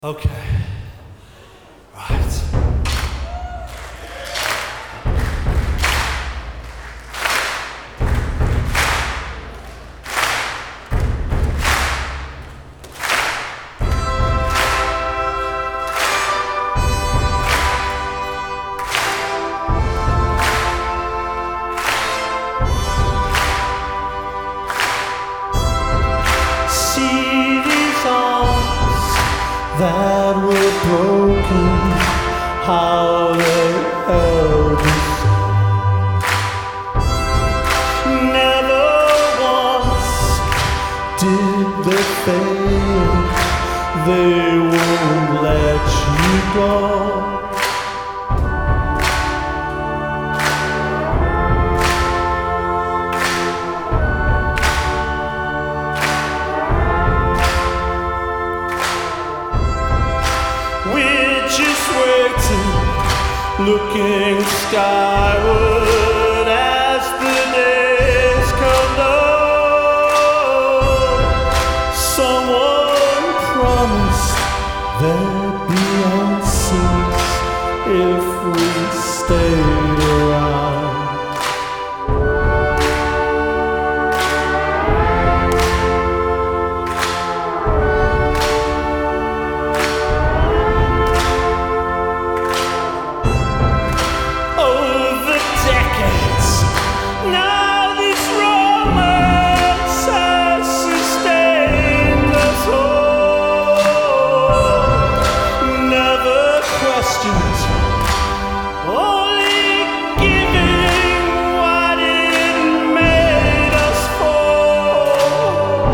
Okay. Right. See these arms that were broken, how they held us. Never once did they fail, they won't let you go. We're just waiting, looking skyward as the days come down. Someone promised there'd be answers if we stayed around. Now this romance has sustained us all. Never questioned, only giving what it made us fall.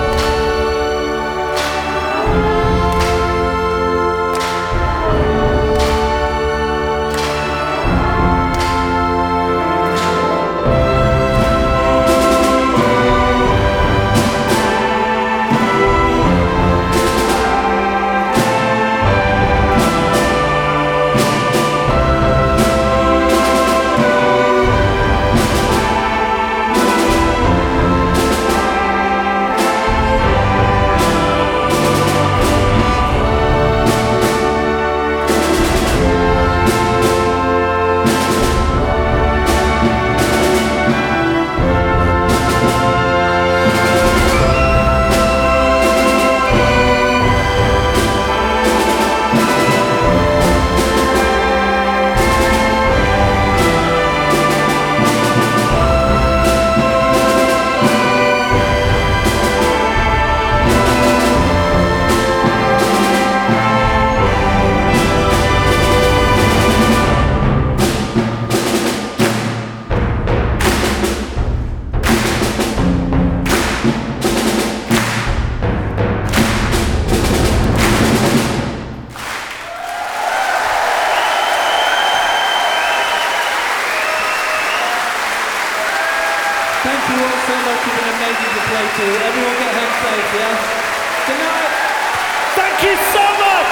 Thank you all so much. You've been amazing to play to. Everyone get home safe, yeah? Good night. Thank you so much!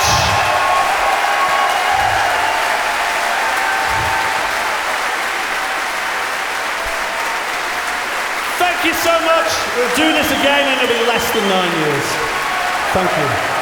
Thank you so much. We'll do this again and it'll be less than 9 years. Thank you.